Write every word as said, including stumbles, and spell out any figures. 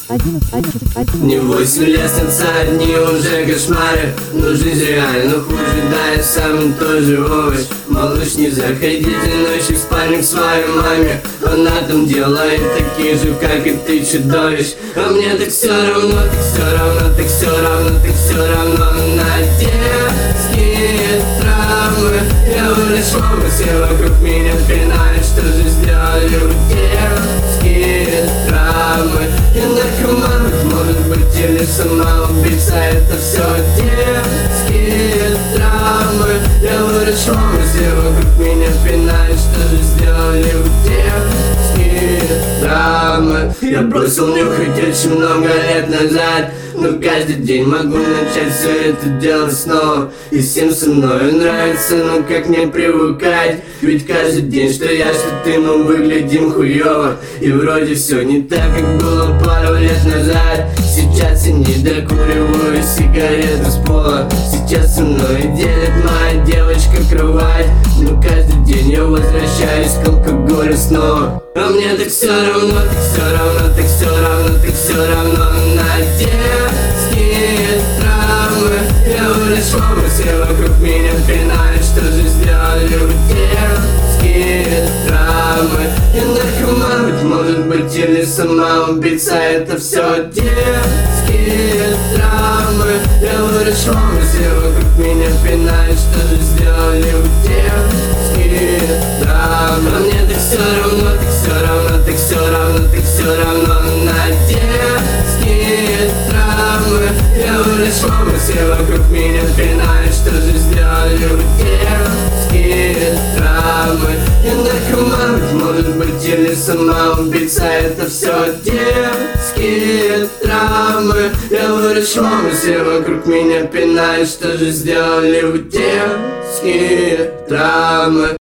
Не восемь лестница, одни уже кошмары. Но жизнь реально хуже, да, я сам тоже овощ. Малыш, не заходите ночью в спальню к своей маме. Она там делает такие же, как и ты, чудовищ. А мне так все равно, так все равно, так все равно, так все равно. На детские травмы я вылечу, все вокруг меня пинают. Что же сделали в детские травмы? Я наркоман, может быть, или самоубийца. Это все детские травмы. Я вылечу, все вокруг меня пинают. Что же сделали в детские травмы? Я бросил нюхать очень много лет назад, но каждый день могу начать все это делать снова. И всем со мной нравится, но как не привыкать? Ведь каждый день, что я, что ты, мы выглядим хуёво. И вроде все не так, как было пару лет назад. Сейчас я не докуриваю сигарету с пола. Сейчас со мной делит моя девочка кровать. Но каждый день я возвращаюсь к алкоголю снова. А мне так все равно, так все равно, так все равно, так все равно. На детские травмы я вылечу, все вокруг меня пинают. Что же сделали в детские травмы? Я наркоман, быть, может быть, или самоубийца. Это все детские травмы. Я вылечу, все вокруг меня пинают. Что же сделали в детские травмы? А мне так все равно, так все равно, так все равно, так все равно. На детские травмы я вылечу, все вокруг меня пинают. Что же сделали в детские травмы? Я наркоман, может быть, или самоубийца. Это все детские травмы. Я вылечу, все вокруг меня пинают. Что же сделали в детские травмы?